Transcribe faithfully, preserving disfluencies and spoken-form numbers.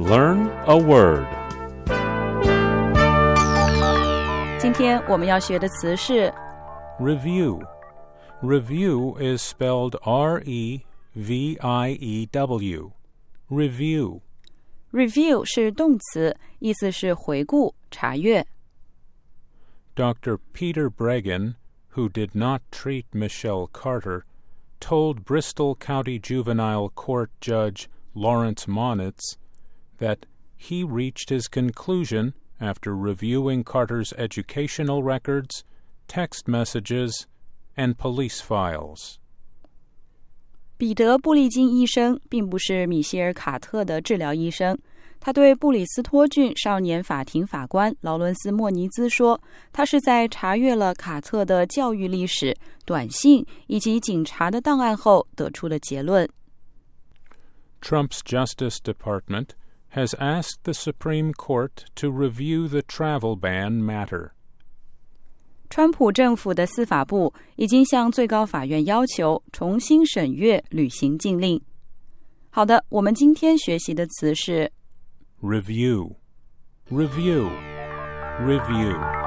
Learn a word. 今天我们要学的词是 Review. Review is spelled R E V I E W. Review. Review 是动词，意思是回顾、查阅。 Doctor Peter Breggin, who did not treat Michelle Carter, told Bristol County Juvenile Court Judge Lawrence Monitz that he reached his conclusion after reviewing Carter's educational records, text messages, and police files. 彼得·布利金医生并不是米歇尔·卡特的治疗医生。他对布里斯托郡少年法庭法官劳伦斯·莫尼兹说，他是在查阅了卡特的教育历史、短信以及警察的档案后得出的结论。 Trump's Justice Department has asked the Supreme Court to review the travel ban matter. 川普政府的司法部已经向最高法院要求重新审阅旅行禁令。好的，我们今天学习的词是 Review. Review. Review.